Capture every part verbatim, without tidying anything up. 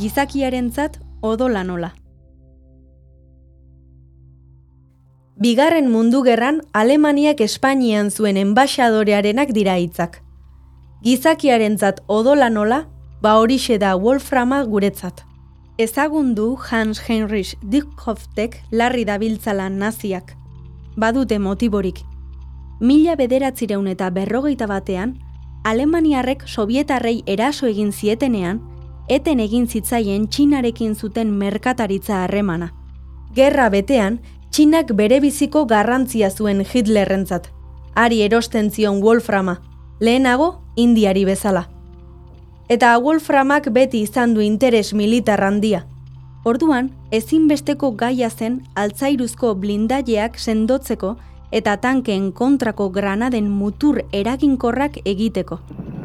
gizakiarentzat odola nola. Bigarren mundu gerran Alemaniak Espainian zuen enbaxadorearenak dira hitzak. Gizakiarentzat odola nola, ba horixe da Wolframa guretzat. Ezagun du Hans Heinrich Dichhoftek larri dabiltzala naziak. Badute motiborik. Mila bederatzireun eta berrogeita batean, Alemaniarrek Sobietarrei eraso egin zietenean, eten egin zitzaien Txinarekin zuten merkataritza harremana. Gerra betean, Txinak berebiziko garrantzia zuen Hitlerrentzat. Hari erosten zion Wolframa, lehenago Indiari bezala. Eta Wolframak beti izan du interes militar handia. Orduan, ezinbesteko gaia zen altzairuzko blindaileak sendotzeko eta tankeen kontrako granaden mutur eraginkorrak egiteko.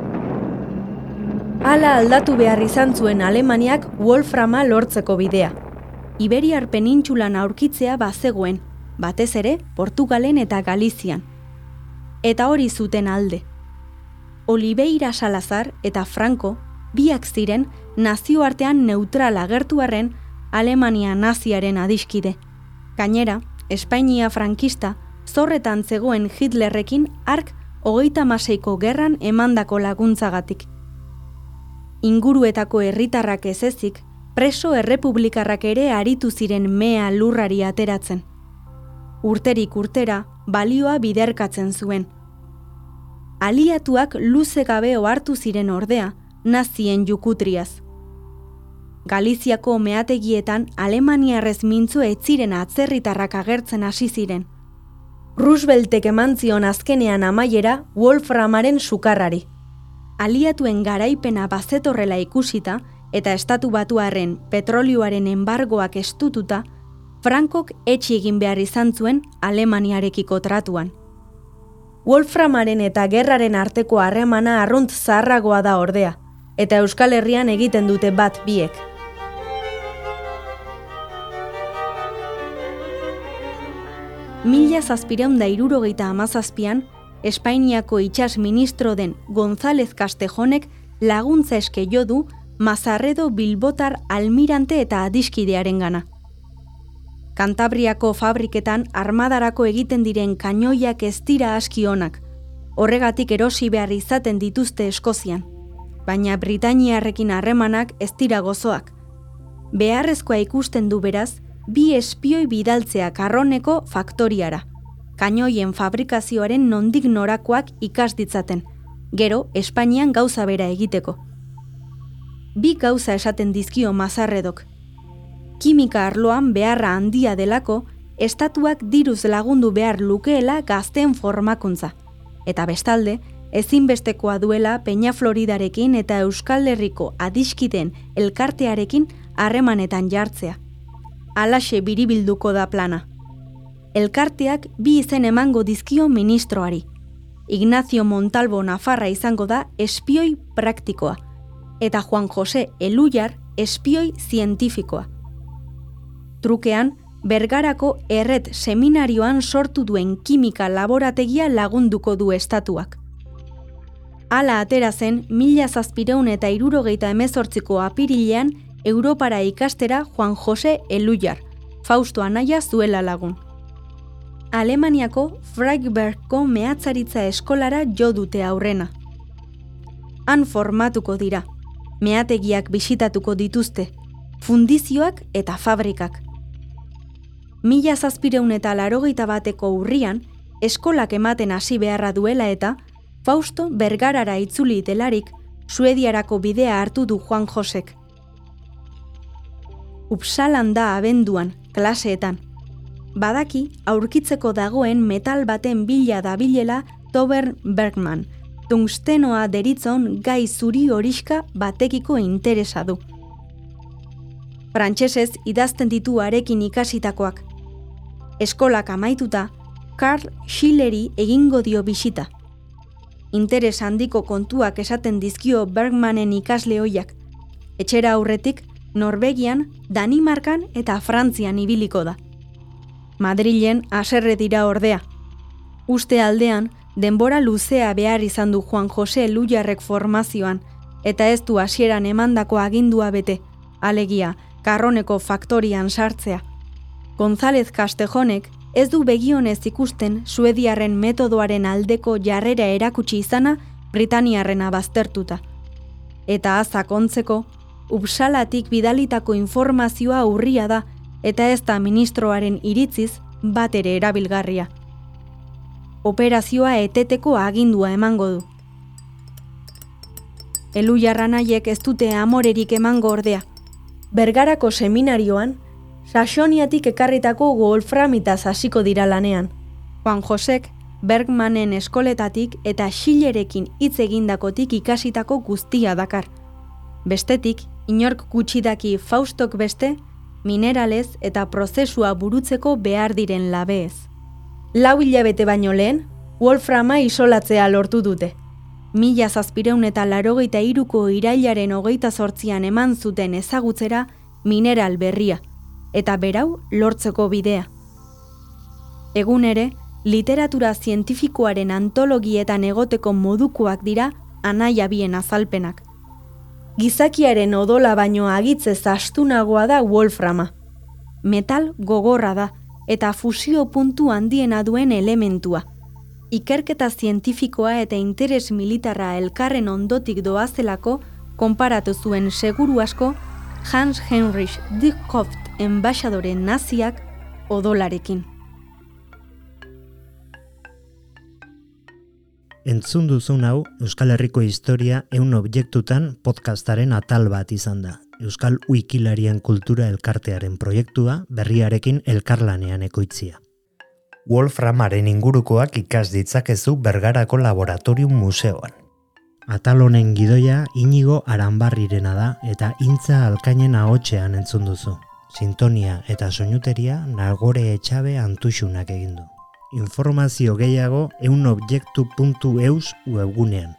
Hala aldatu behar izan zuen Alemaniak Wolframa lortzeko bidea. Iberiar penintsulan aurkitzea bazegoen, batez ere Portugalen eta Galizian. Eta hori zuten alde. Oliveira Salazar eta Franco biak ziren nazioartean neutral agertu arren Alemania naziaren adiskide. Gainera, Espainia frankista zorretan zegoen Hitlerrekin hark hogeita hamaseiko gerran emandako laguntzagatik. Inguruetako herritarrak ez ezik, preso errepublikarrak ere aritu ziren mea lurrari ateratzen. Urterik urtera balioa biderkatzen zuen. Aliatuak luze gabe ohartu ziren ordea, nazien jukutriaz. Galiziako meategietan alemaniarrez mintzo ez ziren atzerritarrak agertzen hasi ziren. Rooseveltek eman zion azkenean amaiera Wolframaren sukarrari. Aliatuen garaipena bazetorrela ikusita eta estatu batuarren petrolioaren embargoak estututa, Frankok etxi egin behar izan zuen Alemaniarekiko tratuan. Wolframaren eta gerraren arteko harremana arrunt zaharragoa da ordea, eta Euskal Herrian egiten dute bat biek. Mila zazpireun da hirurogeita hamazazpian, Espainiako itsas ministro den González Castejonek laguntza eske jo du Mazarredo Bilbotar almirante eta adiskidearen gana. Kantabriako fabriketan armadarako egiten diren kainoiak ez dira aski onak, horregatik erosi behar izaten dituzte Eskozian, baina Britainiarrekin harremanak ez dira gozoak. Beharrezkoa ikusten du beraz, bi espioi bidaltzea Karroneko faktoriara, kainoien fabrikazioaren nondik norakoak ikas ditzaten, gero Espainian gauza bera egiteko. Bi gauza esaten dizkio Mazarredok. Kimika arloan beharra handia delako, estatuak diruz lagundu behar lukeela gazteen formakuntza. Eta bestalde, ezinbestekoa duela Peña Floridarekin eta Euskal Herriko adiskideen elkartearekin harremanetan jartzea. Halaxe biribilduko da plana. Elkarteak bi izen emango dizkio ministroari. Ignacio Montalvo Nafarra izango da espioi praktikoa, eta Juan José Eluyar espioi zientifikoa. Trukean, Bergarako erret seminarioan sortu duen kimika laborategia lagunduko du estatuak. Hala atera zen mila zazpireun eta hirurogeita hemezortziko apirilean Europara ikastera Juan José Eluyar, Fausto anaia zuela lagun. Alemaniako Freibergko mehatzaritza eskolara jo dute aurrena. Han formatuko dira, meategiak bisitatuko dituzte, fundizioak eta fabrikak. Mila zazpireun eta larogeita bateko urrian, eskolak ematen hasi beharra duela eta Fausto Bergarara itzuli delarik, Suediarako bidea hartu du Juan Josek. Upsalan da abenduan, klaseetan. Badaki aurkitzeko dagoen metal baten bila dabilela Tober Bergman, tungstenoa deritzon gai zuri horiska batekiko interesa du. Frantsesez idazten ditu harekin ikasitakoak. Eskolak amaituta, Karl Schilleri egingo dio bisita. Interes handiko kontuak esaten dizkio Bergmanen ikasle ohiak. Etxera aurretik, Norvegian, Danimarkan eta Frantzian ibiliko da. Madrilen haserre dira ordea. Uste aldean, denbora luzea behar izan du Juan José Eluyarrek formazioan, eta ez du hasieran emandako agindua bete, alegia, Karroneko faktorian sartzea. González Castejonek ez du begionez ikusten suediarren metodoaren aldeko jarrera erakutsi izana Britaniarrena baztertuta. Eta azakontzeko, Uppsalatik bidalitako informazioa urria da eta ez da ministroaren iritziz bat ere erabilgarria. Operazioa eteteko agindua emango du. Elujarranaiek ez dute amorerik emango ordea. Bergarako seminarioan, Saxoniatik ekarritako wolframitaz hasiko dira lanean. Juan Josek Bergmanen eskoletatik eta Schillerekin hitz egindakotik ikasitako guztia dakar. Bestetik, inork gutxi daki Faustok beste, mineralez eta prozesua burutzeko behar diren labeez. Lau hilabete baino lehen, wolframa isolatzea lortu dute. Mila zazpireun eta larogeita hiruko irailaren hogeita zortzian eman zuten ezagutzera mineral berria, eta berau lortzeko bidea. Egun ere, literatura zientifikoaren antologietan egoteko modukoak dira anaia bien azalpenak. Gizakiaren odola baino agitzez astunagoa da wolframa. Metal gogorra da eta fusio puntu handiena duen elementua. Ikerketa zientifikoa eta interes militarra elkarren ondotik doazelako konparatu zuen seguru asko Hans Heinrich Dickoft enbaxadore naziak odolarekin. Entzun duzun hau Euskal Herriko historia ehun objektutan podcastaren atal bat izan da. Euskal Wikilarien kultura elkartearen proiektua berriarekin elkarlanean ekoitzia. Wolframaren ingurukoak ikas ditzakezu Bergarako Laboratorium Museoan. Atal honen gidoia Inigo Aranbarrirena da eta Intza Alkainen ahotsean entzun duzu. Sintonia eta soinuteria Nagore Etxabe Antuxunak egin du. Informazio gehiago ehunobjektu puntu eus webgunean.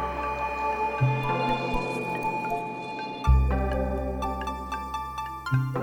Thank you.